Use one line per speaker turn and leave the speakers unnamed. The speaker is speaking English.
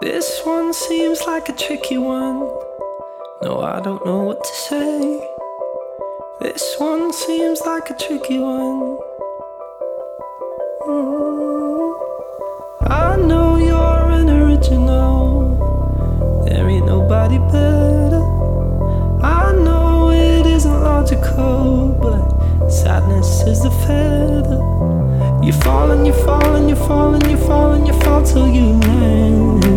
This one seems like a tricky one. No, I don't know what to say. This one seems like a tricky one. I know you're an original. There ain't nobody better. I know it isn't logical, but sadness is the feather. You fall and you fall and you fall and you fall and you fall till you land.